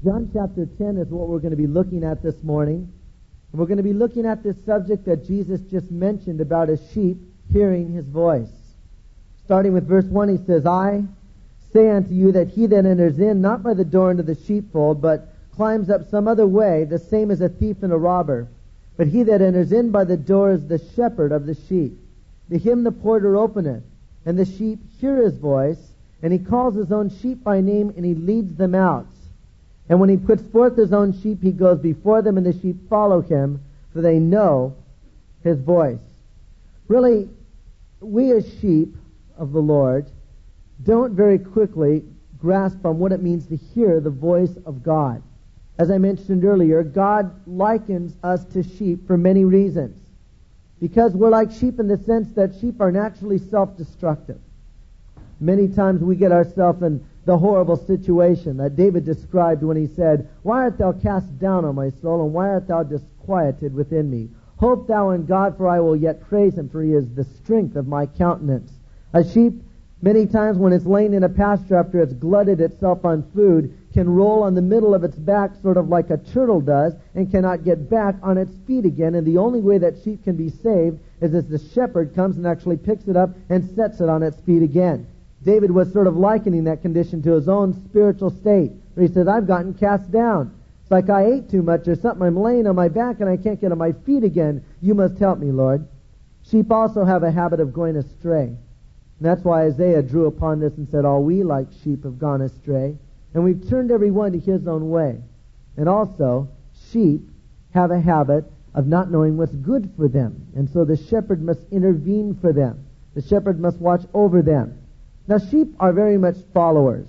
John chapter 10 is what we're going to be looking at this morning. And we're going to be looking at this subject that Jesus just mentioned about a sheep hearing his voice. Starting with verse 1, he says, I say unto you that he that enters in, not by the door into the sheepfold, but climbs up some other way, the same as a thief and a robber. But he that enters in by the door is the shepherd of the sheep. To him the porter openeth, and the sheep hear his voice, and he calls his own sheep by name, and he leads them out. And when he puts forth his own sheep, he goes before them, and the sheep follow him, for they know his voice. Really, we as sheep of the Lord don't very quickly grasp on what it means to hear the voice of God. As I mentioned earlier, God likens us to sheep for many reasons. Because we're like sheep in the sense that sheep are naturally self-destructive. Many times we get ourselves in the horrible situation that David described when he said, Why art thou cast down, O my soul, and why art thou disquieted within me? Hope thou in God, for I will yet praise him, for he is the strength of my countenance. A sheep, many times when it's laying in a pasture after it's glutted itself on food, can roll on the middle of its back sort of like a turtle does and cannot get back on its feet again. And the only way that sheep can be saved is as the shepherd comes and actually picks it up and sets it on its feet again. David was sort of likening that condition to his own spiritual state, where he says, I've gotten cast down. It's like I ate too much or something. I'm laying on my back and I can't get on my feet again. You must help me, Lord. Sheep also have a habit of going astray. And that's why Isaiah drew upon this and said, All we like sheep have gone astray, and we've turned every one to his own way. And also, sheep have a habit of not knowing what's good for them. And so the shepherd must intervene for them. The shepherd must watch over them. Now, sheep are very much followers.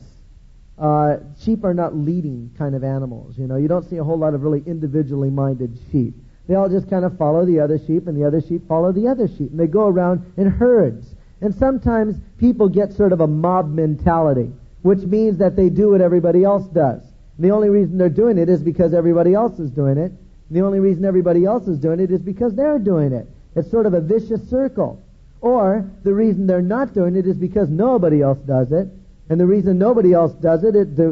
Sheep are not leading kind of animals. You know, you don't see a whole lot of really individually minded sheep. They all just kind of follow the other sheep, and the other sheep follow the other sheep. And they go around in herds. And sometimes people get sort of a mob mentality, which means that they do what everybody else does. And the only reason they're doing it is because everybody else is doing it. And the only reason everybody else is doing it is because they're doing it. It's sort of a vicious circle. Or the reason they're not doing it is because nobody else does it. And the reason nobody else does it,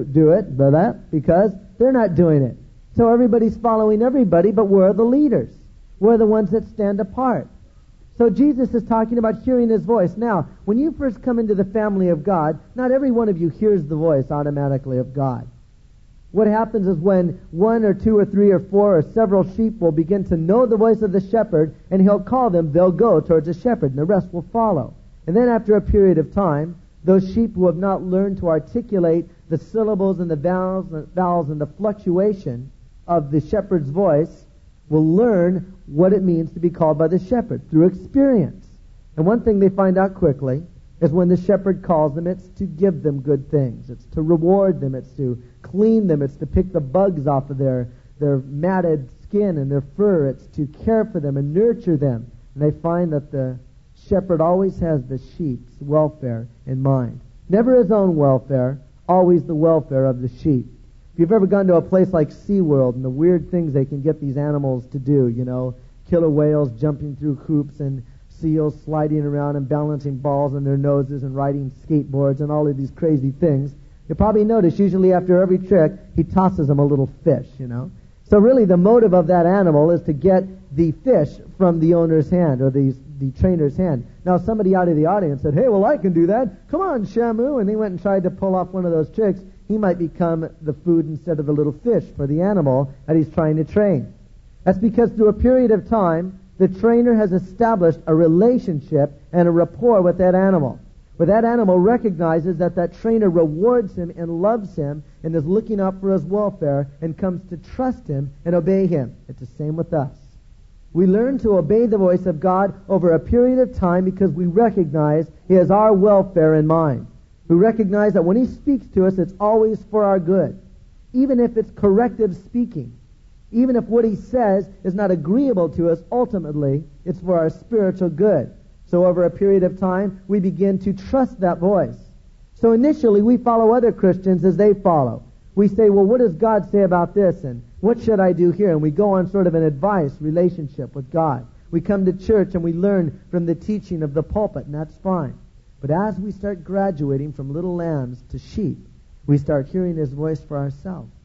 because they're not doing it. So everybody's following everybody, but we're the leaders. We're the ones that stand apart. So Jesus is talking about hearing his voice. Now, when you first come into the family of God, not every one of you hears the voice automatically of God. What happens is when one or two or three or four or several sheep will begin to know the voice of the shepherd, and he'll call them, they'll go towards the shepherd, and the rest will follow. And then after a period of time, those sheep who have not learned to articulate the syllables and the vowels and the fluctuation of the shepherd's voice will learn what it means to be called by the shepherd through experience. And one thing they find out quickly is when the shepherd calls them, it's to give them good things. It's to reward them. It's to clean them. It's to pick the bugs off of their matted skin and their fur. It's to care for them and nurture them. And they find that the shepherd always has the sheep's welfare in mind. Never his own welfare, always the welfare of the sheep. If you've ever gone to a place like SeaWorld and the weird things they can get these animals to do, you know, killer whales jumping through hoops and seals sliding around and balancing balls on their noses and riding skateboards and all of these crazy things, you'll probably notice usually after every trick he tosses them a little fish, you know. So really the motive of that animal is to get the fish from the owner's hand or the trainer's hand. Now somebody out of the audience said, hey, well, I can do that. Come on, Shamu. And he went and tried to pull off one of those tricks. He might become the food instead of the little fish for the animal that he's trying to train. That's because through a period of time, the trainer has established a relationship and a rapport with that animal, where that animal recognizes that that trainer rewards him and loves him and is looking out for his welfare and comes to trust him and obey him. It's the same with us. We learn to obey the voice of God over a period of time because we recognize he has our welfare in mind. We recognize that when he speaks to us, it's always for our good, even if it's corrective speaking. Even if what he says is not agreeable to us, ultimately, it's for our spiritual good. So over a period of time, we begin to trust that voice. So initially, we follow other Christians as they follow. We say, well, what does God say about this? And what should I do here? And we go on sort of an advice relationship with God. We come to church and we learn from the teaching of the pulpit, and that's fine. But as we start graduating from little lambs to sheep, we start hearing his voice for ourselves.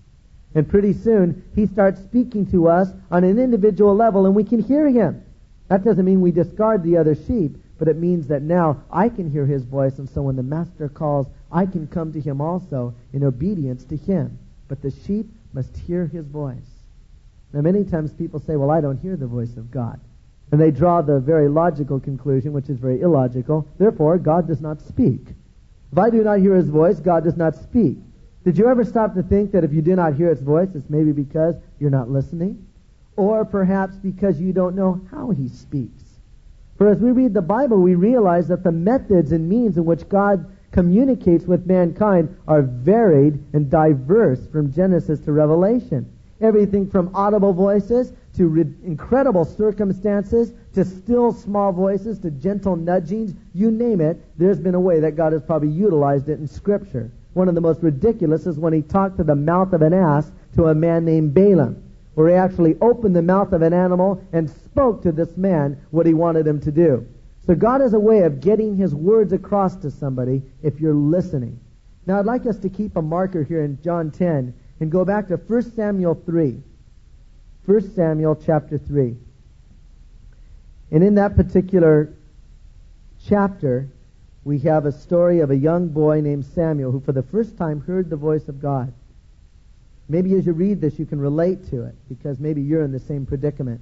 And pretty soon, He starts speaking to us on an individual level, and we can hear Him. That doesn't mean we discard the other sheep, but it means that now I can hear His voice, and so when the Master calls, I can come to Him also in obedience to Him. But the sheep must hear His voice. Now, many times people say, well, I don't hear the voice of God. And they draw the very logical conclusion, which is very illogical. Therefore, God does not speak. If I do not hear His voice, God does not speak. Did you ever stop to think that if you do not hear His voice, it's maybe because you're not listening? Or perhaps because you don't know how He speaks? For as we read the Bible, we realize that the methods and means in which God communicates with mankind are varied and diverse from Genesis to Revelation. Everything from audible voices to incredible circumstances to still small voices to gentle nudgings, you name it, there's been a way that God has probably utilized it in Scripture. One of the most ridiculous is when He talked to the mouth of an ass to a man named Balaam, where He actually opened the mouth of an animal and spoke to this man what He wanted him to do. So God has a way of getting His words across to somebody if you're listening. Now I'd like us to keep a marker here in John 10 and go back to 1 Samuel 3. 1 Samuel chapter 3. And in that particular chapter, we have a story of a young boy named Samuel who for the first time heard the voice of God. Maybe as you read this, you can relate to it because maybe you're in the same predicament.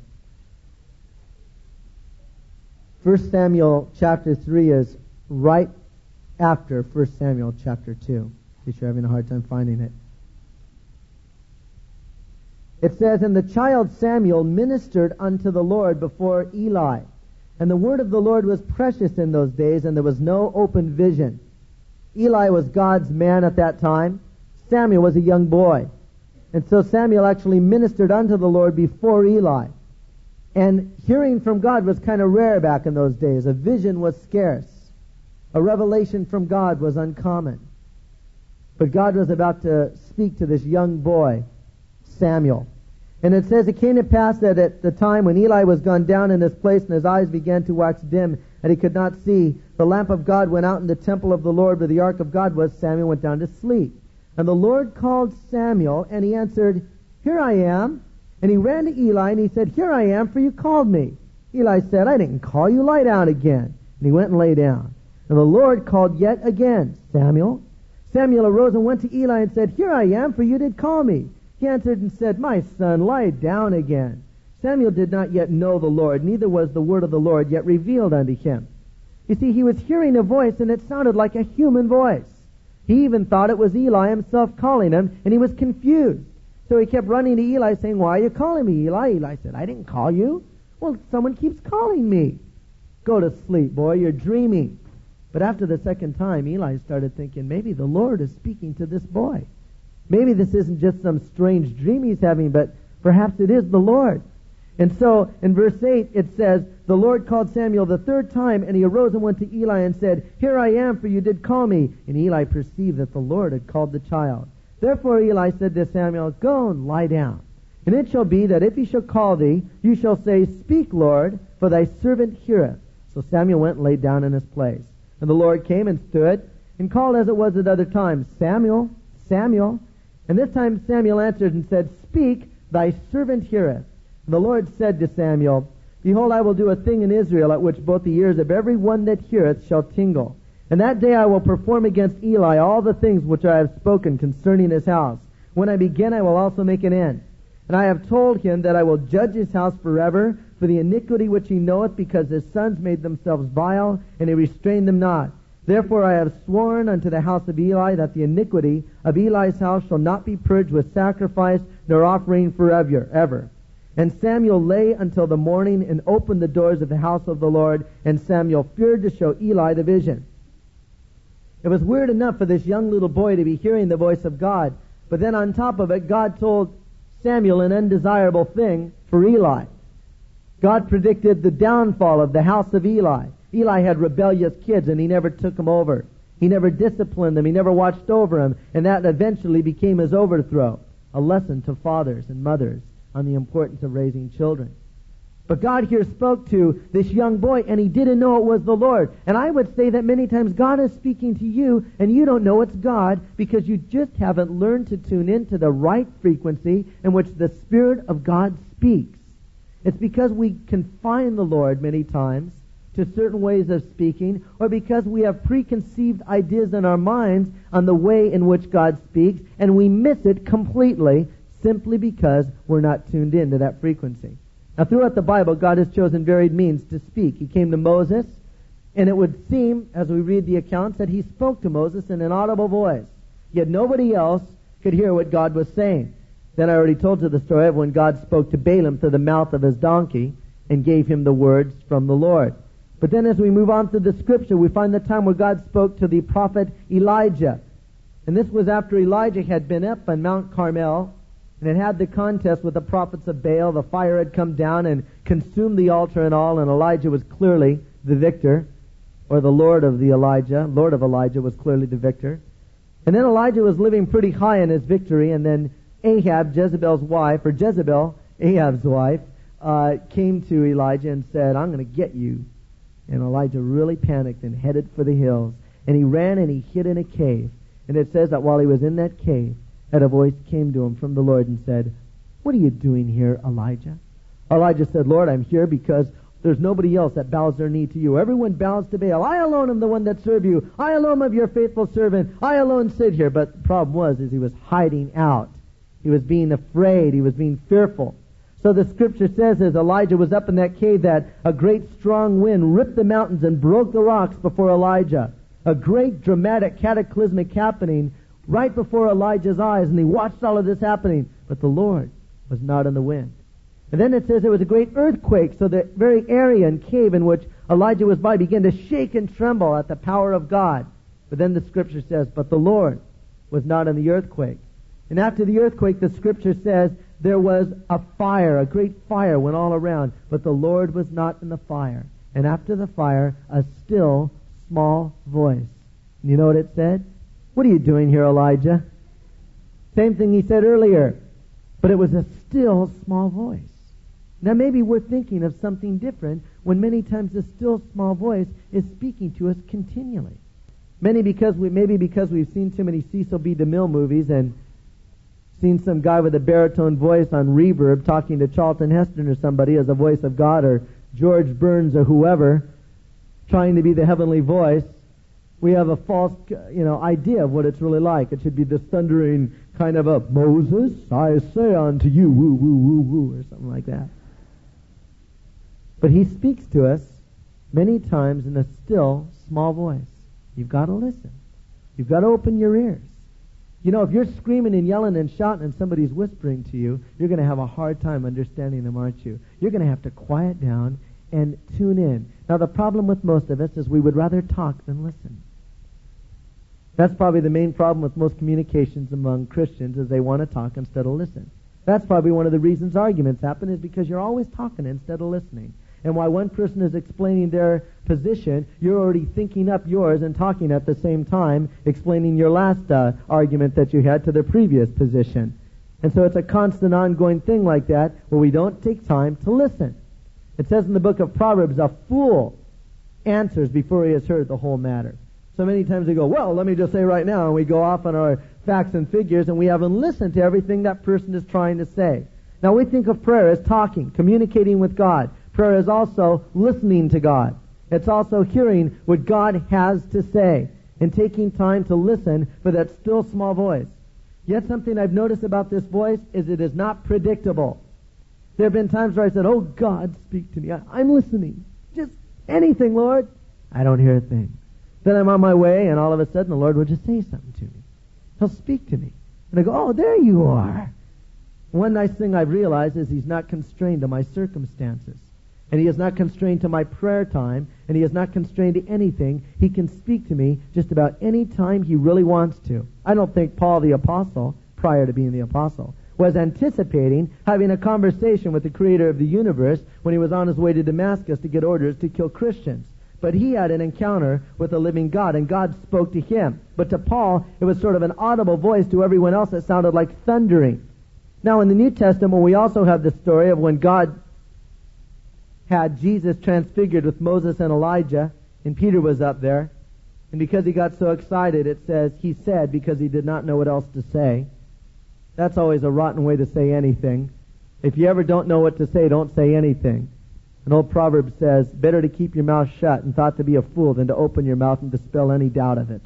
1 Samuel chapter 3 is right after 1 Samuel chapter 2, in case you're having a hard time finding it. It says, "And the child Samuel ministered unto the Lord before Eli. And the word of the Lord was precious in those days, and there was no open vision." Eli was God's man at that time. Samuel was a young boy. And so Samuel actually ministered unto the Lord before Eli. And hearing from God was kind of rare back in those days. A vision was scarce. A revelation from God was uncommon. But God was about to speak to this young boy, Samuel. And it says, "It came to pass that at the time when Eli was gone down in his place, and his eyes began to wax dim, and he could not see, the lamp of God went out in the temple of the Lord where the ark of God was. Samuel went down to sleep. And the Lord called Samuel, and he answered, Here I am. And he ran to Eli, and he said, Here I am, for you called me. Eli said, I didn't call you, lie down again. And he went and lay down. And the Lord called yet again, Samuel. Samuel arose and went to Eli and said, Here I am, for you did call me. He answered and said, My son, lie down again. Samuel did not yet know the Lord, neither was the word of the Lord yet revealed unto him. You see, he was hearing a voice, and it sounded like a human voice. He even thought it was Eli himself calling him, and he was confused. So he kept running to Eli saying, Why are you calling me, Eli? Eli said, I didn't call you. Well, someone keeps calling me. Go to sleep, boy, you're dreaming. But after the second time, Eli started thinking, maybe the Lord is speaking to this boy. Maybe this isn't just some strange dream he's having, but perhaps it is the Lord. And so, in verse 8, it says, The Lord called Samuel the third time, and he arose and went to Eli and said, Here I am, for you did call me. And Eli perceived that the Lord had called the child. Therefore Eli said to Samuel, Go and lie down. And it shall be that if he shall call thee, you shall say, Speak, Lord, for thy servant heareth. So Samuel went and laid down in his place. And the Lord came and stood, and called as it was at other times, Samuel, Samuel. And this time Samuel answered and said, Speak, thy servant heareth. And the Lord said to Samuel, Behold, I will do a thing in Israel at which both the ears of every one that heareth shall tingle. And that day I will perform against Eli all the things which I have spoken concerning his house. When I begin, I will also make an end. And I have told him that I will judge his house forever for the iniquity which he knoweth, because his sons made themselves vile, and he restrained them not. Therefore I have sworn unto the house of Eli that the iniquity of Eli's house shall not be purged with sacrifice nor offering forever, ever. And Samuel lay until the morning and opened the doors of the house of the Lord, and Samuel feared to show Eli the vision. It was weird enough for this young little boy to be hearing the voice of God, but then on top of it, God told Samuel an undesirable thing for Eli. God predicted the downfall of the house of Eli. Eli had rebellious kids, and he never took them over. He never disciplined them. He never watched over them, and that eventually became his overthrow. A lesson to fathers and mothers on the importance of raising children. But God here spoke to this young boy, and he didn't know it was the Lord. And I would say that many times God is speaking to you, and you don't know it's God because you just haven't learned to tune into the right frequency in which the Spirit of God speaks. It's because we confine the Lord many times to certain ways of speaking, or because we have preconceived ideas in our minds on the way in which God speaks, and we miss it completely simply because we're not tuned in to that frequency. Now, throughout the Bible, God has chosen varied means to speak. He came to Moses, and it would seem, as we read the accounts, that he spoke to Moses in an audible voice. Yet nobody else could hear what God was saying. Then I already told you the story of when God spoke to Balaam through the mouth of his donkey and gave him the words from the Lord. But then as we move on through the Scripture, we find the time where God spoke to the prophet Elijah. And this was after Elijah had been up on Mount Carmel, and it had the contest with the prophets of Baal. The fire had come down and consumed the altar and all, and Elijah was clearly the victor, or the Lord of Elijah was clearly the victor. And then Elijah was living pretty high in his victory, and then Ahab's wife, came to Elijah and said, I'm going to get you. And Elijah really panicked and headed for the hills. And he ran and he hid in a cave. And it says that while he was in that cave, that a voice came to him from the Lord and said, what are you doing here, Elijah? Elijah said, Lord, I'm here because there's nobody else that bows their knee to you. Everyone bows to Baal. I alone am the one that serve you. I alone am your faithful servant. I alone sit here. But the problem is he was hiding out. He was being afraid. He was being fearful. So the Scripture says as Elijah was up in that cave that a great strong wind ripped the mountains and broke the rocks before Elijah. A great dramatic cataclysmic happening right before Elijah's eyes, and he watched all of this happening, but the Lord was not in the wind. And then it says there was a great earthquake, so the very area and cave in which Elijah was by began to shake and tremble at the power of God. But then the Scripture says, but the Lord was not in the earthquake. And after the earthquake, the Scripture says there was a fire, a great fire went all around, but the Lord was not in the fire. And after the fire, a still small voice. And you know what it said? What are you doing here, Elijah? Same thing he said earlier. But it was a still small voice. Now maybe we're thinking of something different when many times the still small voice is speaking to us continually. Maybe because we've seen too many Cecil B. DeMille movies and seen some guy with a baritone voice on reverb talking to Charlton Heston or somebody as a voice of God, or George Burns or whoever trying to be the heavenly voice. We have a false, idea of what it's really like. It should be this thundering kind of a Moses, I say unto you, woo, woo, woo, woo, or something like that. But he speaks to us many times in a still, small voice. You've got to listen. You've got to open your ears. You know, if you're screaming and yelling and shouting and somebody's whispering to you, you're going to have a hard time understanding them, aren't you? You're going to have to quiet down and tune in. Now, the problem with most of us is we would rather talk than listen. That's probably the main problem with most communications among Christians, is they want to talk instead of listen. That's probably one of the reasons arguments happen, is because you're always talking instead of listening. And while one person is explaining their position, you're already thinking up yours and talking at the same time, explaining your last argument that you had to the previous position. And so it's a constant ongoing thing like that, where we don't take time to listen. It says in the book of Proverbs, a fool answers before he has heard the whole matter. So many times we go, well, let me just say right now, and we go off on our facts and figures, and we haven't listened to everything that person is trying to say. Now we think of prayer as talking, communicating with God. Prayer is also listening to God. It's also hearing what God has to say and taking time to listen for that still small voice. Yet something I've noticed about this voice is it is not predictable. There have been times where I said, oh God, speak to me. I'm listening. Just anything, Lord. I don't hear a thing. Then I'm on my way, and all of a sudden the Lord will just say something to me. He'll speak to me. And I go, oh, there you are. One nice thing I've realized is He's not constrained to my circumstances. And He is not constrained to my prayer time, and He is not constrained to anything. He can speak to me just about any time He really wants to. I don't think Paul the Apostle, prior to being the Apostle, was anticipating having a conversation with the Creator of the universe when he was on his way to Damascus to get orders to kill Christians. But he had an encounter with the living God, and God spoke to him. But to Paul, it was sort of an audible voice. To everyone else, it sounded like thundering. Now, in the New Testament, we also have the story of when God had Jesus transfigured with Moses and Elijah, and Peter was up there. And because he got so excited, it says, he said, because he did not know what else to say. That's always a rotten way to say anything. If you ever don't know what to say, don't say anything. An old proverb says, better to keep your mouth shut and thought to be a fool than to open your mouth and dispel any doubt of it.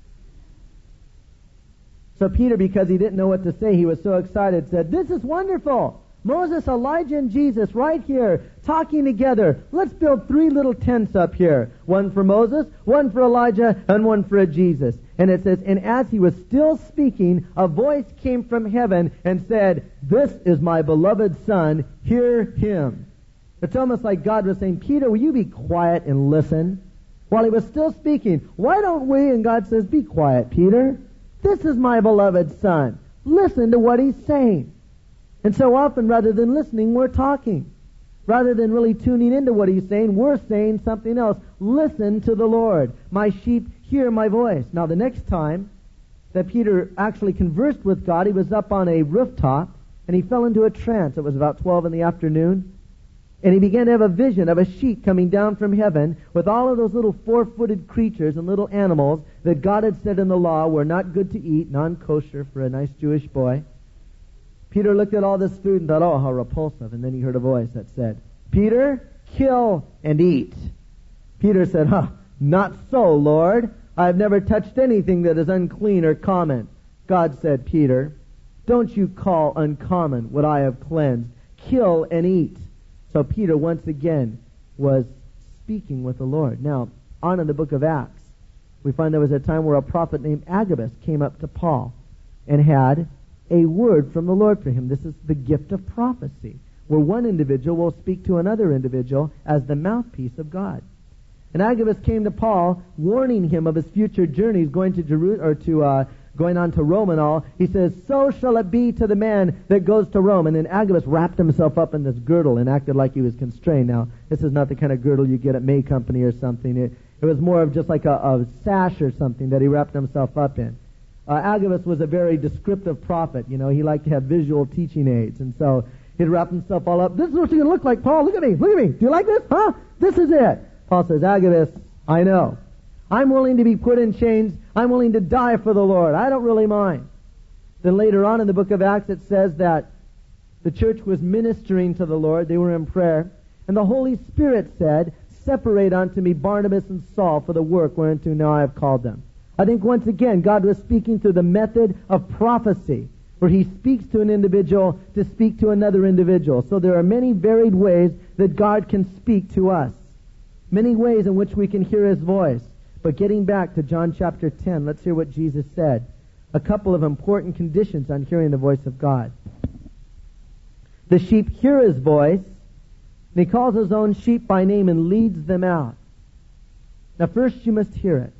So Peter, because he didn't know what to say, he was so excited, said, this is wonderful. Moses, Elijah, and Jesus right here talking together. Let's build 3 little tents up here. One for Moses, one for Elijah, and one for Jesus. And it says, and as he was still speaking, a voice came from heaven and said, this is my beloved Son, hear him. It's almost like God was saying, Peter, will you be quiet and listen? While he was still speaking, why don't we? And God says, be quiet, Peter. This is my beloved Son. Listen to what he's saying. And so often, rather than listening, we're talking. Rather than really tuning into what he's saying, we're saying something else. Listen to the Lord. My sheep hear my voice. Now, the next time that Peter actually conversed with God, he was up on a rooftop, and he fell into a trance. It was about 12 in the afternoon. And he began to have a vision of a sheep coming down from heaven with all of those little 4-footed creatures and little animals that God had said in the law were not good to eat, non-kosher for a nice Jewish boy. Peter looked at all this food and thought, oh, how repulsive. And then he heard a voice that said, Peter, kill and eat. Peter said, not so, Lord. I have never touched anything that is unclean or common. God said, Peter, don't you call uncommon what I have cleansed. Kill and eat. So Peter once again was speaking with the Lord. Now, on in the book of Acts, we find there was a time where a prophet named Agabus came up to Paul and had a word from the Lord for him. This is the gift of prophecy, where one individual will speak to another individual as the mouthpiece of God. And Agabus came to Paul, warning him of his future journeys going to going on to Rome and all. He says, so shall it be to the man that goes to Rome. And then Agabus wrapped himself up in this girdle and acted like he was constrained. Now, this is not the kind of girdle you get at May Company or something. It was more of just like a sash or something that he wrapped himself up in. Agabus was a very descriptive prophet. You know, he liked to have visual teaching aids. And so he'd wrap himself all up. This is what you're going to look like, Paul. Look at me. Look at me. Do you like this? Huh? This is it. Paul says, Agabus, I know. I'm willing to be put in chains. I'm willing to die for the Lord. I don't really mind. Then later on in the book of Acts, it says that the church was ministering to the Lord. They were in prayer. And the Holy Spirit said, separate unto me Barnabas and Saul for the work whereunto now I have called them. I think once again, God was speaking through the method of prophecy, where he speaks to an individual to speak to another individual. So there are many varied ways that God can speak to us. Many ways in which we can hear his voice. But getting back to John chapter 10, let's hear what Jesus said. A couple of important conditions on hearing the voice of God. The sheep hear his voice, and he calls his own sheep by name and leads them out. Now first you must hear it.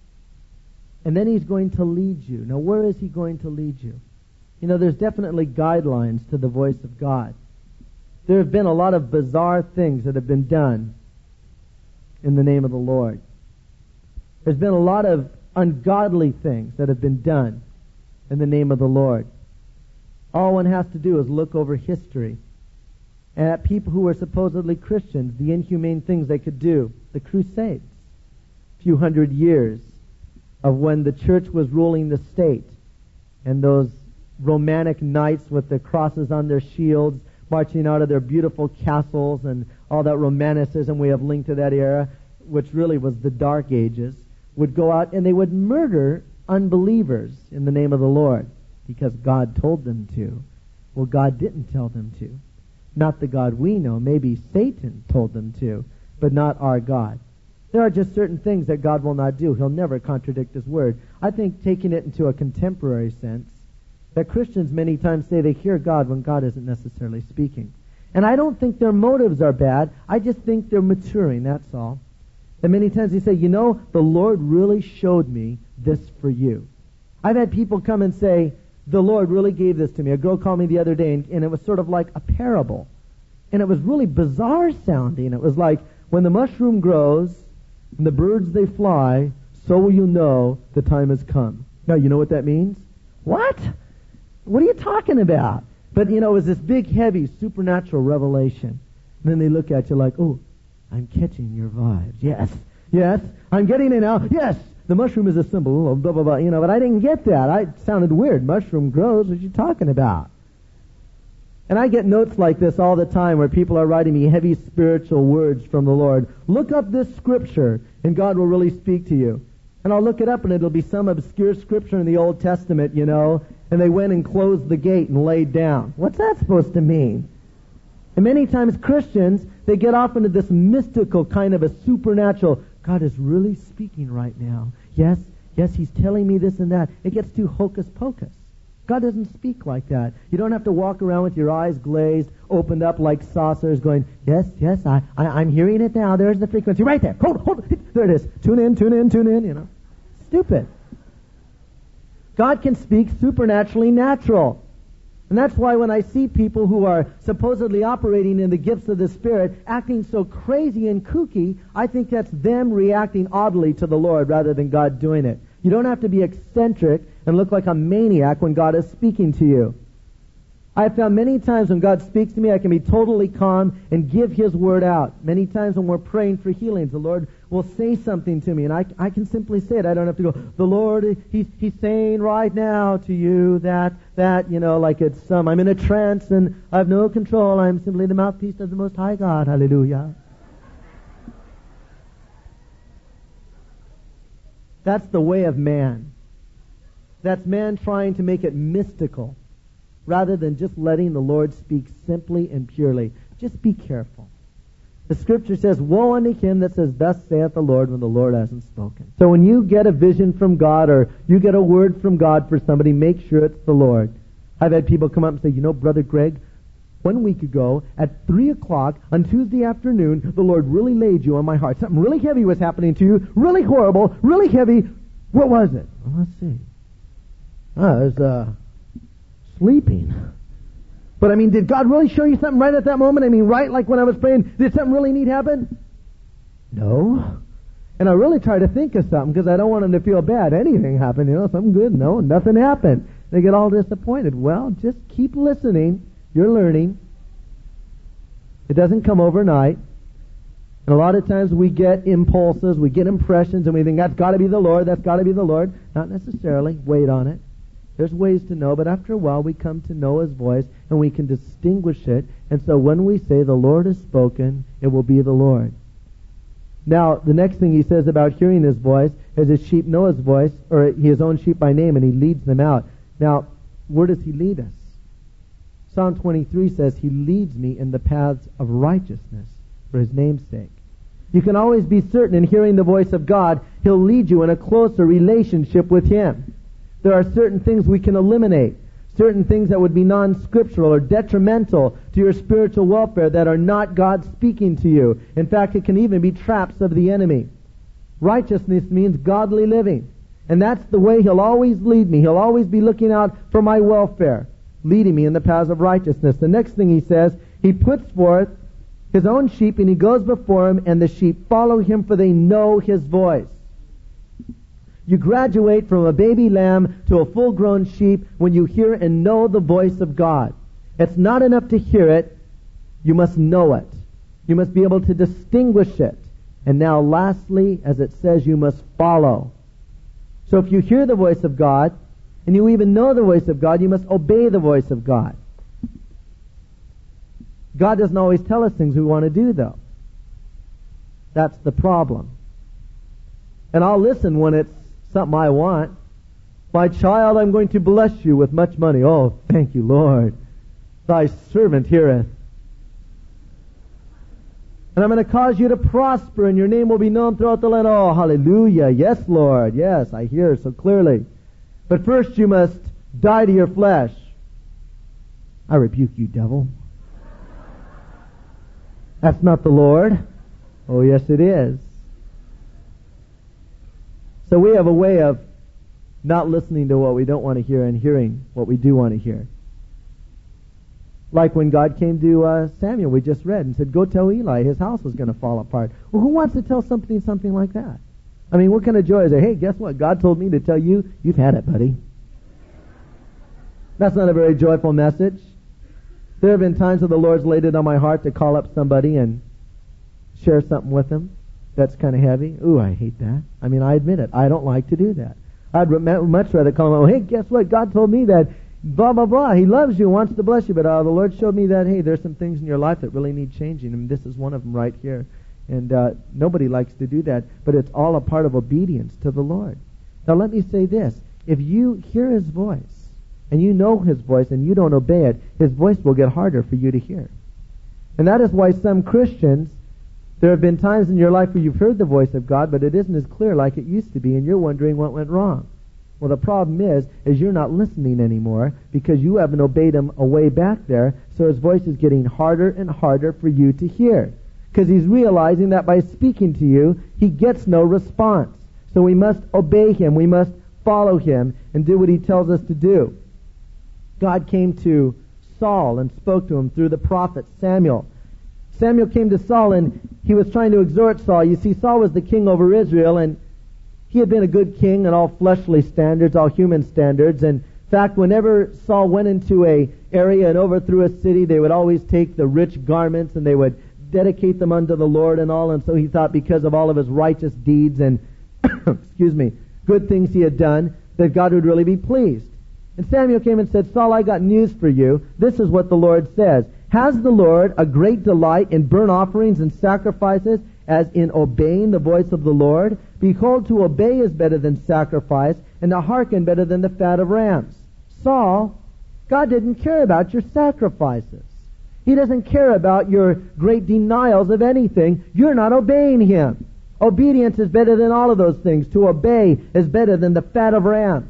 And then he's going to lead you. Now where is he going to lead you? You know, there's definitely guidelines to the voice of God. There have been a lot of bizarre things that have been done in the name of the Lord. There's been a lot of ungodly things that have been done in the name of the Lord. All one has to do is look over history and at people who were supposedly Christians, the inhumane things they could do. The Crusades, a few hundred years of when the church was ruling the state, and those romantic knights with the crosses on their shields marching out of their beautiful castles and all that romanticism we have linked to that era, which really was the Dark Ages, would go out and they would murder unbelievers in the name of the Lord because God told them to. Well, God didn't tell them to. Not the God we know. Maybe Satan told them to, but not our God. There are just certain things that God will not do. He'll never contradict his word. I think taking it into a contemporary sense, that Christians many times say they hear God when God isn't necessarily speaking. And I don't think their motives are bad. I just think they're maturing, that's all. And many times they say, you know, the Lord really showed me this for you. I've had people come and say, the Lord really gave this to me. A girl called me the other day, and it was sort of like a parable. And it was really bizarre sounding. It was like, when the mushroom grows, and the birds they fly, so will you know the time has come. Now, you know what that means? What? What are you talking about? But, you know, it was this big, heavy, supernatural revelation. And then they look at you like, oh, I'm catching your vibes. Yes, yes, I'm getting it now. Yes, the mushroom is a symbol of blah, blah, blah. But I didn't get that. It sounded weird. Mushroom grows. What are you talking about? And I get notes like this all the time where people are writing me heavy spiritual words from the Lord. Look up this scripture, and God will really speak to you. And I'll look it up, and it'll be some obscure scripture in the Old Testament, and they went and closed the gate and laid down. What's that supposed to mean? And many times Christians, they get off into this mystical kind of a supernatural, God is really speaking right now. Yes, He's telling me this and that. It gets too hocus pocus. God doesn't speak like that. You don't have to walk around with your eyes glazed, opened up like saucers, going, yes, I'm hearing it now. There's the frequency right there. Hold it. There it is. Tune in. Stupid. God can speak supernaturally natural. And that's why when I see people who are supposedly operating in the gifts of the Spirit acting so crazy and kooky, I think that's them reacting oddly to the Lord rather than God doing it. You don't have to be eccentric and look like a maniac when God is speaking to you. I've found many times when God speaks to me, I can be totally calm and give His word out. Many times when we're praying for healings, the Lord will say something to me, and I can simply say it. I don't have to go, the Lord, He's saying right now to you that, like it's I'm in a trance and I have no control. I'm simply the mouthpiece of the Most High God. Hallelujah. That's the way of man. That's man trying to make it mystical rather than just letting the Lord speak simply and purely. Just be careful. The Scripture says, woe unto him that says, thus saith the Lord, when the Lord hasn't spoken. So when you get a vision from God or you get a word from God for somebody, make sure it's the Lord. I've had people come up and say, Brother Greg, 1 week ago at 3 o'clock on Tuesday afternoon, the Lord really laid you on my heart. Something really heavy was happening to you, really horrible, really heavy. What was it? Well, let's see. I was sleeping. But did God really show you something right at that moment? Right like when I was praying, did something really neat happen? No. And I really try to think of something because I don't want them to feel bad. Anything happened, something good. No, nothing happened. They get all disappointed. Well, just keep listening. You're learning. It doesn't come overnight. And a lot of times we get impulses, we get impressions, and we think, that's got to be the Lord, that's got to be the Lord. Not necessarily. Wait on it. There's ways to know, but after a while we come to know His voice, and we can distinguish it. And so when we say, the Lord has spoken, it will be the Lord. Now, the next thing He says about hearing His voice is His sheep know His voice, or His own sheep by name, and He leads them out. Now, where does He lead us? Psalm 23 says, He leads me in the paths of righteousness for His name's sake. You can always be certain in hearing the voice of God, He'll lead you in a closer relationship with Him. There are certain things we can eliminate, certain things that would be non-scriptural or detrimental to your spiritual welfare that are not God speaking to you. In fact, it can even be traps of the enemy. Righteousness means godly living. And that's the way He'll always lead me. He'll always be looking out for my welfare, leading me in the paths of righteousness. The next thing He says, He puts forth His own sheep, and He goes before Him, and the sheep follow Him, for they know His voice. You graduate from a baby lamb to a full-grown sheep when you hear and know the voice of God. It's not enough to hear it. You must know it. You must be able to distinguish it. And now lastly, as it says, you must follow. So if you hear the voice of God, and you even know the voice of God, you must obey the voice of God. God doesn't always tell us things we want to do, though. That's the problem. And I'll listen when it's something I want. My child, I'm going to bless you with much money. Oh, thank you, Lord. Thy servant heareth. And I'm going to cause you to prosper, and your name will be known throughout the land. Oh, hallelujah. Yes, Lord. Yes, I hear so clearly. But first you must die to your flesh. I rebuke you, devil. That's not the Lord. Oh, yes, it is. So we have a way of not listening to what we don't want to hear and hearing what we do want to hear. Like when God came to Samuel, we just read, and said, go tell Eli his house was going to fall apart. Well, who wants to tell something like that? What kind of joy is there? Hey, guess what? God told me to tell you, you've had it, buddy. That's not a very joyful message. There have been times that the Lord's laid it on my heart to call up somebody and share something with them that's kind of heavy. Ooh, I hate that. I mean, I admit it. I don't like to do that. I'd much rather call them, oh, hey, guess what? God told me that blah, blah, blah. He loves you, wants to bless you. But the Lord showed me that, hey, there's some things in your life that really need changing. And this is one of them right here. And nobody likes to do that. But it's all a part of obedience to the Lord. Now, let me say this. If you hear His voice, and you know His voice, and you don't obey it, His voice will get harder for you to hear. And that is why some Christians, there have been times in your life where you've heard the voice of God, but it isn't as clear like it used to be, and you're wondering what went wrong. Well, the problem is you're not listening anymore because you haven't obeyed Him away back there, so His voice is getting harder and harder for you to hear. Because He's realizing that by speaking to you, He gets no response. So we must obey Him, we must follow Him, and do what He tells us to do. God came to Saul and spoke to him through the prophet Samuel. Samuel came to Saul and he was trying to exhort Saul. You see, Saul was the king over Israel, and he had been a good king in all fleshly standards, all human standards. And in fact, whenever Saul went into a area and overthrew a city, they would always take the rich garments and they would dedicate them unto the Lord and all. And so he thought because of all of his righteous deeds and good things he had done, that God would really be pleased. And Samuel came and said, Saul, I got news for you. This is what the Lord says. Has the Lord a great delight in burnt offerings and sacrifices as in obeying the voice of the Lord? Behold, to obey is better than sacrifice, and to hearken better than the fat of rams. Saul, God didn't care about your sacrifices. He doesn't care about your great denials of anything. You're not obeying Him. Obedience is better than all of those things. To obey is better than the fat of rams.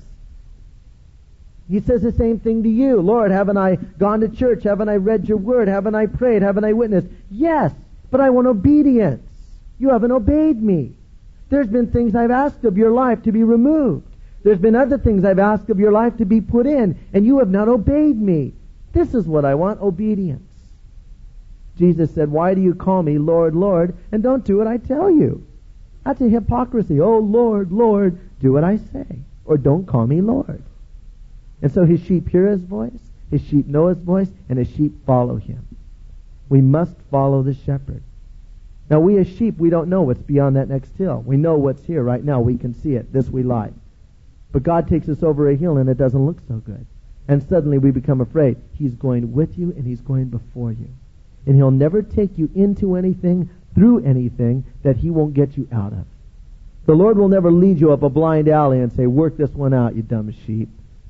He says the same thing to you. Lord, haven't I gone to church? Haven't I read your word? Haven't I prayed? Haven't I witnessed? Yes, but I want obedience. You haven't obeyed me. There's been things I've asked of your life to be removed. There's been other things I've asked of your life to be put in, and you have not obeyed me. This is what I want, obedience. Jesus said, why do you call me Lord, Lord, and don't do what I tell you? That's a hypocrisy. Oh, Lord, Lord, do what I say, or don't call me Lord. And so His sheep hear His voice, His sheep know His voice, and His sheep follow Him. We must follow the shepherd. Now, we as sheep, we don't know what's beyond that next hill. We know what's here right now. We can see it. This we like. But God takes us over a hill and it doesn't look so good. And suddenly we become afraid. He's going with you and He's going before you. And He'll never take you into anything, through anything, that He won't get you out of. The Lord will never lead you up a blind alley and say, work this one out, you dumb sheep.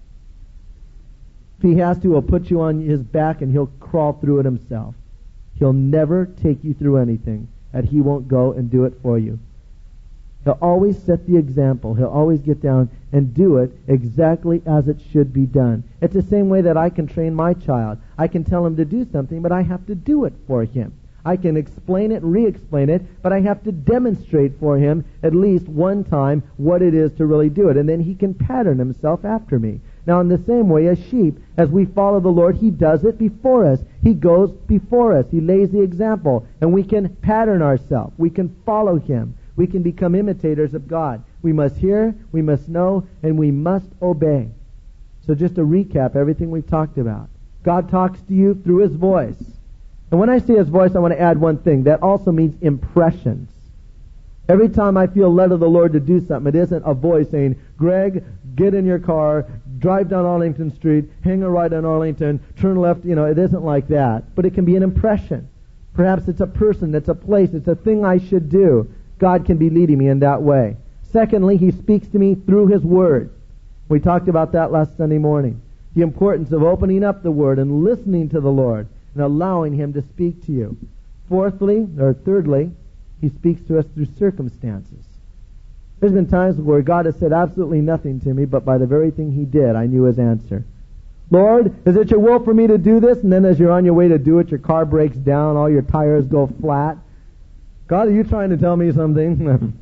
If He has to, He'll put you on His back and He'll crawl through it Himself. He'll never take you through anything that He won't go and do it for you. He'll always set the example. He'll always get down and do it exactly as it should be done. It's the same way that I can train my child. I can tell him to do something, but I have to do it for him. I can explain it and re-explain it, but I have to demonstrate for him at least one time what it is to really do it. And then he can pattern himself after me. Now, in the same way as sheep, as we follow the Lord, He does it before us. He goes before us. He lays the example. And we can pattern ourselves. We can follow Him. We can become imitators of God. We must hear, we must know, and we must obey. So just to recap everything we've talked about. God talks to you through His voice. And when I say His voice, I want to add one thing. That also means impressions. Every time I feel led of the Lord to do something, it isn't a voice saying, Greg, get in your car, drive down Arlington Street, hang a right on Arlington, turn left. It isn't like that. But it can be an impression. Perhaps it's a person, it's a place, it's a thing I should do. God can be leading me in that way. Secondly, He speaks to me through His Word. We talked about that last Sunday morning. The importance of opening up the Word and listening to the Lord and allowing Him to speak to you. Thirdly, He speaks to us through circumstances. There's been times where God has said absolutely nothing to me, but by the very thing He did, I knew His answer. Lord, is it your will for me to do this? And then as you're on your way to do it, your car breaks down, all your tires go flat. God, are you trying to tell me something?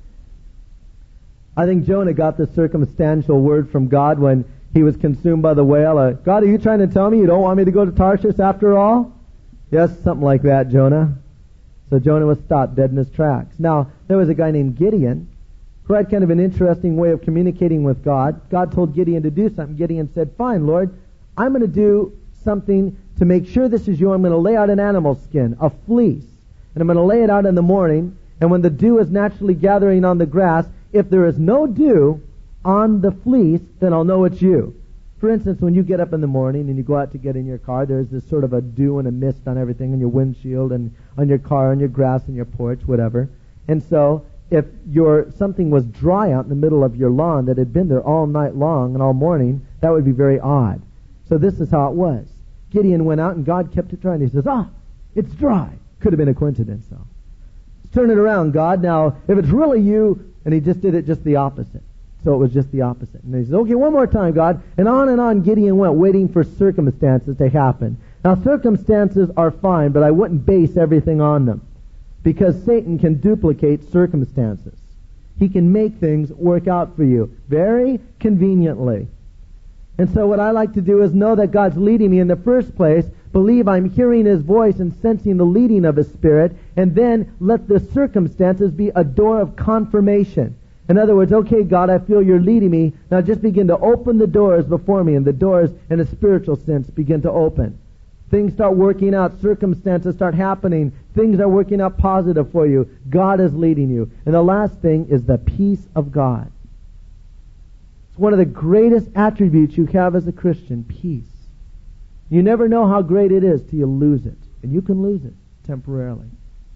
I think Jonah got the circumstantial word from God when he was consumed by the whale. God, are you trying to tell me you don't want me to go to Tarshish after all? Yes, something like that, Jonah. So Jonah was stopped dead in his tracks. Now, there was a guy named Gideon who had kind of an interesting way of communicating with God. God told Gideon to do something. Gideon said, fine, Lord, I'm going to do something to make sure this is you, I'm going to lay out an animal skin, a fleece, and I'm going to lay it out in the morning, and when the dew is naturally gathering on the grass, if there is no dew on the fleece, then I'll know it's you. For instance, when you get up in the morning and you go out to get in your car, there's this sort of a dew and a mist on everything, on your windshield and on your car, on your grass, and your porch, whatever. And so, if something was dry out in the middle of your lawn that had been there all night long and all morning, that would be very odd. So this is how it was. Gideon went out and God kept it dry, and he says, it's dry. Could have been a coincidence, though. Let's turn it around, God. Now, if it's really you, and he just did it just the opposite. So it was just the opposite. And he says, okay, one more time, God. And on Gideon went, waiting for circumstances to happen. Now, circumstances are fine, but I wouldn't base everything on them. Because Satan can duplicate circumstances. He can make things work out for you very conveniently. And so what I like to do is know that God's leading me in the first place, believe I'm hearing His voice and sensing the leading of His Spirit, and then let the circumstances be a door of confirmation. In other words, okay, God, I feel You're leading me. Now just begin to open the doors before me, and the doors, in a spiritual sense, begin to open. Things start working out. Circumstances start happening. Things are working out positive for you. God is leading you. And the last thing is the peace of God. It's one of the greatest attributes you have as a Christian, peace. You never know how great it is till you lose it. And you can lose it temporarily.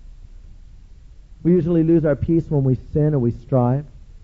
We usually lose our peace when we sin or we strive,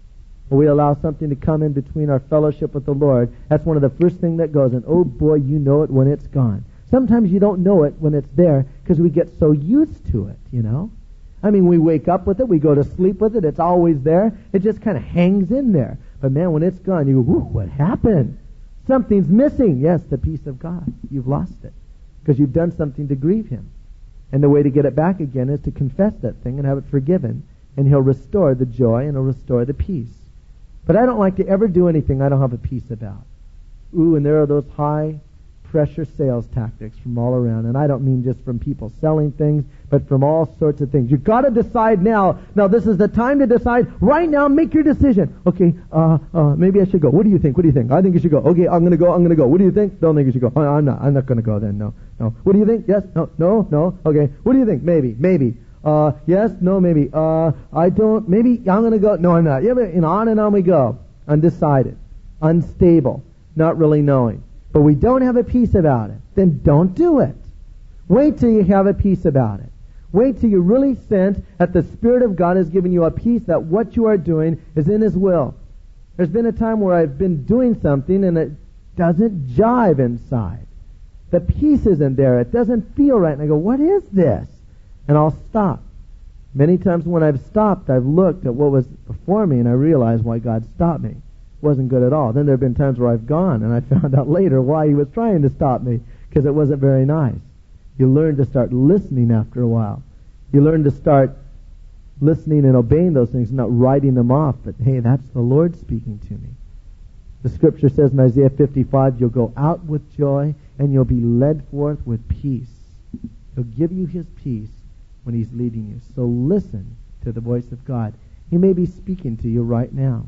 or we allow something to come in between our fellowship with the Lord. That's one of the first things that goes, and oh boy, you know it when it's gone. Sometimes you don't know it when it's there because we get so used to it, you know. I mean, we wake up with it, we go to sleep with it, it's always there. It just kind of hangs in there. But man, when it's gone, you go, whoo, what happened? Something's missing. Yes, the peace of God. You've lost it because you've done something to grieve Him. And the way to get it back again is to confess that thing and have it forgiven. And He'll restore the joy and He'll restore the peace. But I don't like to ever do anything I don't have a peace about. Ooh, and there are those high pressure sales tactics from all around. And I don't mean just from people selling things, but from all sorts of things. You've got to decide now. Now this is the time to decide. Right now, make your decision. Okay, maybe I should go. What do you think? What do you think? I think you should go. Okay, I'm going to go. What do you think? Don't think you should go. I'm not going to go then. No. What do you think? Yes? No. Okay. What do you think? Maybe. Yes? No? Maybe. I don't. Maybe I'm going to go. No, I'm not. Yeah, but, on and on we go. Undecided. Unstable. Not really knowing. But we don't have a peace about it. Then don't do it. Wait till you have a peace about it. Wait till you really sense that the Spirit of God has given you a peace that what you are doing is in His will. There's been a time where I've been doing something and it doesn't jive inside. The peace isn't there. It doesn't feel right. And I go, what is this? And I'll stop. Many times when I've stopped, I've looked at what was before me and I realized why God stopped me. It wasn't good at all. Then there have been times where I've gone and I found out later why He was trying to stop me, because it wasn't very nice. You learn to start listening after a while. You learn to start listening and obeying those things, not writing them off, but hey, that's the Lord speaking to me. The Scripture says in Isaiah 55, you'll go out with joy and you'll be led forth with peace. He'll give you His peace when He's leading you. So listen to the voice of God. He may be speaking to you right now.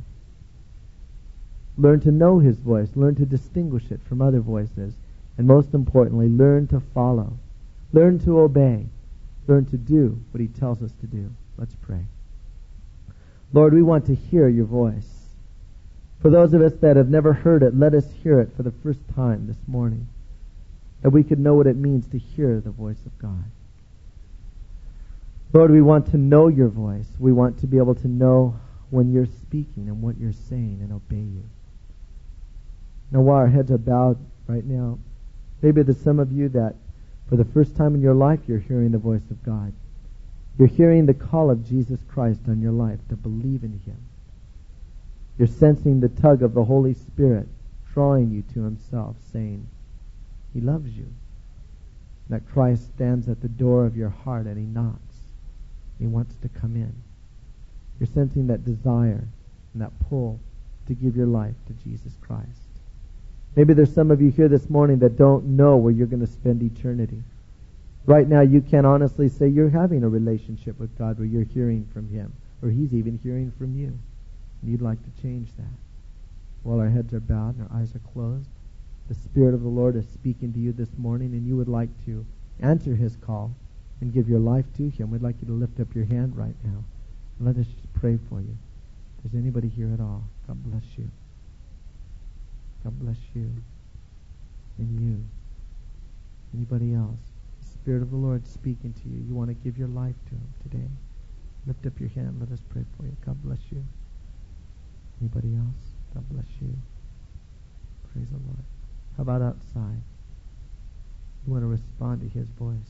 Learn to know His voice. Learn to distinguish it from other voices. And most importantly, learn to follow. Learn to obey. Learn to do what He tells us to do. Let's pray. Lord, we want to hear Your voice. For those of us that have never heard it, let us hear it for the first time this morning, that we could know what it means to hear the voice of God. Lord, we want to know Your voice. We want to be able to know when You're speaking and what You're saying and obey You. Now, while our heads are bowed right now, maybe there's some of you that for the first time in your life you're hearing the voice of God. You're hearing the call of Jesus Christ on your life to believe in Him. You're sensing the tug of the Holy Spirit drawing you to Himself, saying, He loves you. That Christ stands at the door of your heart and He knocks. He wants to come in. You're sensing that desire and that pull to give your life to Jesus Christ. Maybe there's some of you here this morning that don't know where you're going to spend eternity. Right now you can honestly say you're having a relationship with God where you're hearing from Him, or He's even hearing from you. And you'd like to change that. While our heads are bowed and our eyes are closed, the Spirit of the Lord is speaking to you this morning and you would like to answer His call and give your life to Him, we'd like you to lift up your hand right now. And let us just pray for you. If there's anybody here at all, God bless you. God bless you. And you. Anybody else? The Spirit of the Lord speaking to you. You want to give your life to Him today. Lift up your hand. Let us pray for you. God bless you. Anybody else? God bless you. Praise the Lord. How about outside? You want to respond to His voice.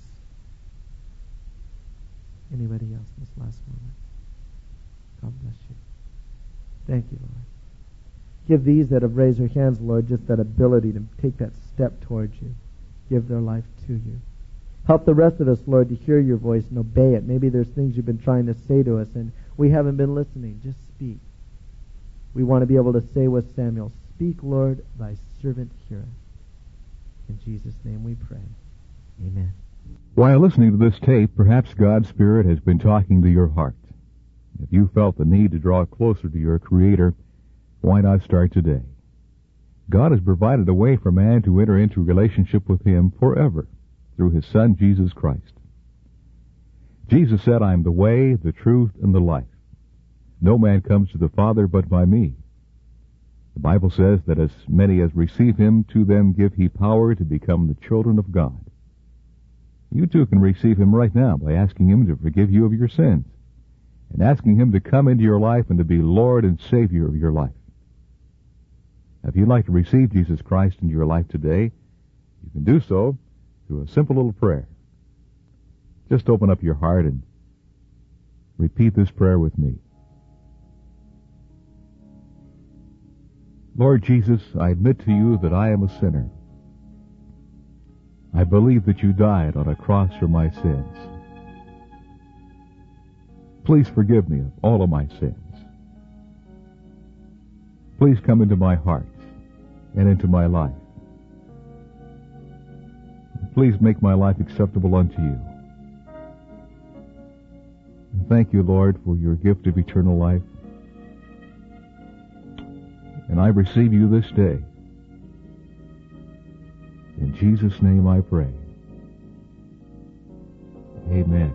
Anybody else in this last moment? God bless you. Thank you, Lord. Give these that have raised their hands, Lord, just that ability to take that step towards you. Give their life to you. Help the rest of us, Lord, to hear your voice and obey it. Maybe there's things you've been trying to say to us and we haven't been listening. Just speak. We want to be able to say with Samuel, "Speak, Lord, thy servant heareth." In Jesus' name we pray. Amen. While listening to this tape, perhaps God's Spirit has been talking to your heart. If you felt the need to draw closer to your Creator, why not start today? God has provided a way for man to enter into relationship with Him forever through His Son, Jesus Christ. Jesus said, "I am the way, the truth, and the life. No man comes to the Father but by me." The Bible says that as many as receive Him, to them give He power to become the children of God. You too can receive Him right now by asking Him to forgive you of your sins and asking Him to come into your life and to be Lord and Savior of your life. If you'd like to receive Jesus Christ into your life today, you can do so through a simple little prayer. Just open up your heart and repeat this prayer with me. Lord Jesus, I admit to you that I am a sinner. I believe that you died on a cross for my sins. Please forgive me of all of my sins. Please come into my heart and into my life. Please make my life acceptable unto you. And thank you, Lord, for your gift of eternal life. And I receive you this day. In Jesus' name I pray. Amen.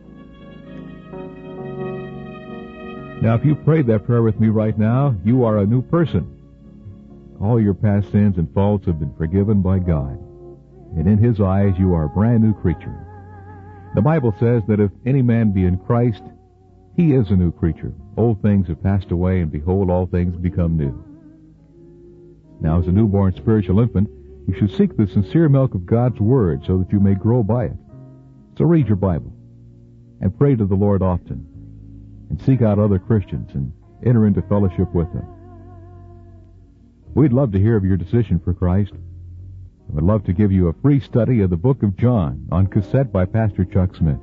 Now, if you prayed that prayer with me right now, you are a new person. All your past sins and faults have been forgiven by God. And in His eyes, you are a brand new creature. The Bible says that if any man be in Christ, he is a new creature. Old things have passed away, and behold, all things become new. Now, as a newborn spiritual infant, you should seek the sincere milk of God's Word so that you may grow by it. So read your Bible and pray to the Lord often and seek out other Christians and enter into fellowship with them. We'd love to hear of your decision for Christ. We'd love to give you a free study of the book of John on cassette by Pastor Chuck Smith.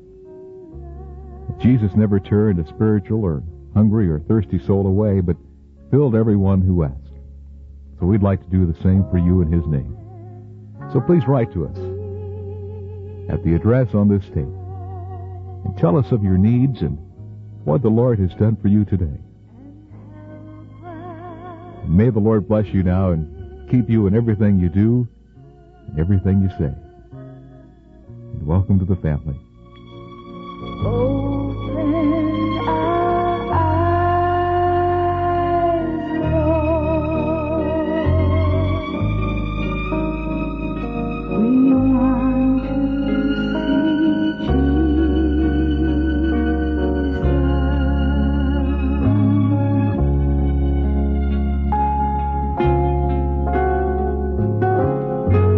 Jesus never turned a spiritual or hungry or thirsty soul away, but filled everyone who asked. So we'd like to do the same for you in His name. So please write to us at the address on this tape and tell us of your needs and what the Lord has done for you today. And may the Lord bless you now and keep you in everything you do and everything you say. And welcome to the family. Open our eyes, Lord. We want to see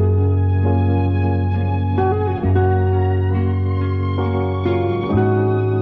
Jesus.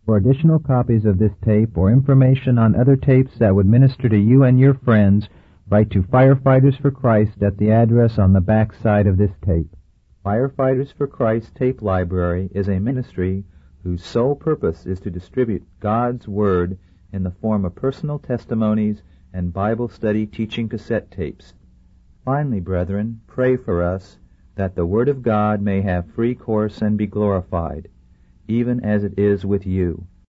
For additional copies of this tape or information on other tapes that would minister to you and your friends, write to Firefighters for Christ at the address on the back side of this tape. Firefighters for Christ Tape Library is a ministry whose sole purpose is to distribute God's Word in the form of personal testimonies and Bible study teaching cassette tapes. Finally, brethren, pray for us that the Word of God may have free course and be glorified, even as it is with you.